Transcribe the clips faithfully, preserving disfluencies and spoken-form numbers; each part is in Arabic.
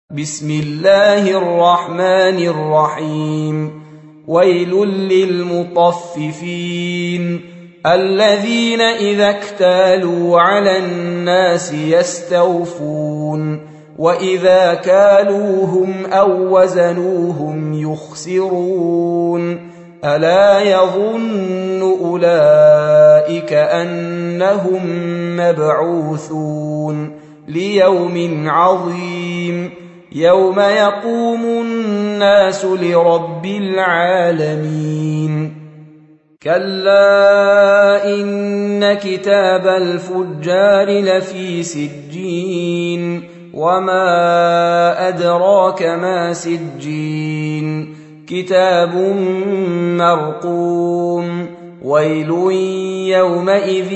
بسم الله الرحمن الرحيم ويل للمطففين الذين إذا اكتالوا على الناس يستوفون وإذا كالوهم أو وزنوهم يخسرون ألا يظن أولئك أنهم مبعوثون ليوم عظيم يوم يقوم الناس لرب العالمين كلا إن كتاب الفجار لفي سجين وما أدراك ما سجين كتاب مرقوم ويل يومئذ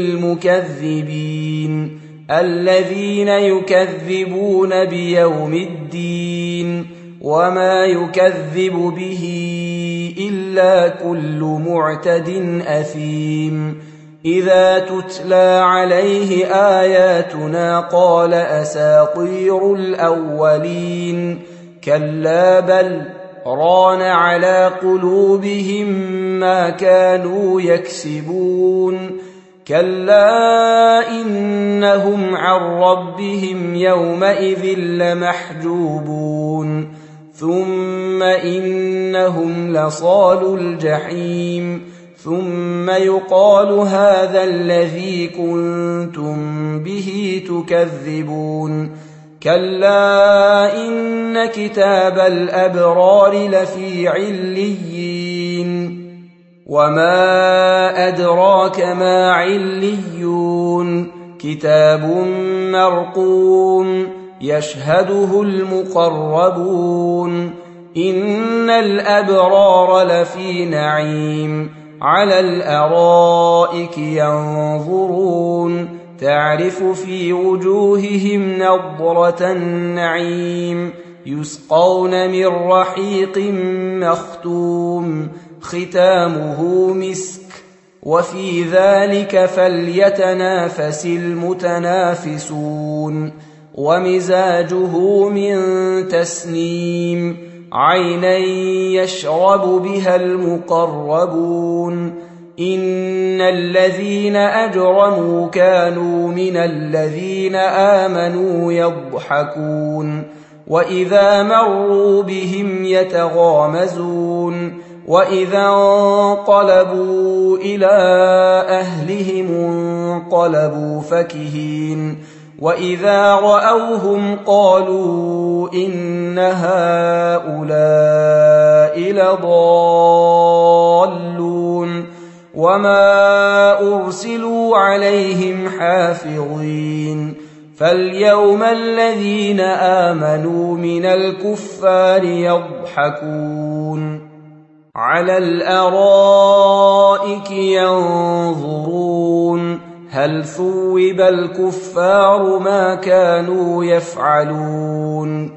للمكذبين الذين يكذبون بيوم الدين وما يكذب به إلا كل معتد أثيم إذا تتلى عليه آياتنا قال أساطير الأولين كلا بل ران على قلوبهم ما كانوا يكسبون كلا إنهم عن ربهم يومئذ لمحجوبون ثم إنهم لصالوا الجحيم ثم يقال هذا الذي كنتم به تكذبون كلا إن كتاب الأبرار لفي عليين وما أدراك ما عليون كتاب مرقوم يشهده المقربون إن الأبرار لفي نعيم على الأرائك ينظرون تعرف في وجوههم نضرة النعيم يسقون من رحيق مختوم ختامه مسك وفي ذلك فليتنافس المتنافسون ومزاجه من تسنيم عينا يشرب بها المقربون إن الذين أجرموا كانوا من الذين آمنوا يضحكون وإذا مروا بهم يتغامزون وإذا انقلبوا إلى أهلهم انقلبوا فكهين وإذا رأوهم قالوا إن هؤلاء لضالون وما أرسلوا عليهم حافظين فاليوم الذين آمنوا من الكفار يضحكون على الأرائك ينظرون هل ثوب الكفار ما كانوا يفعلون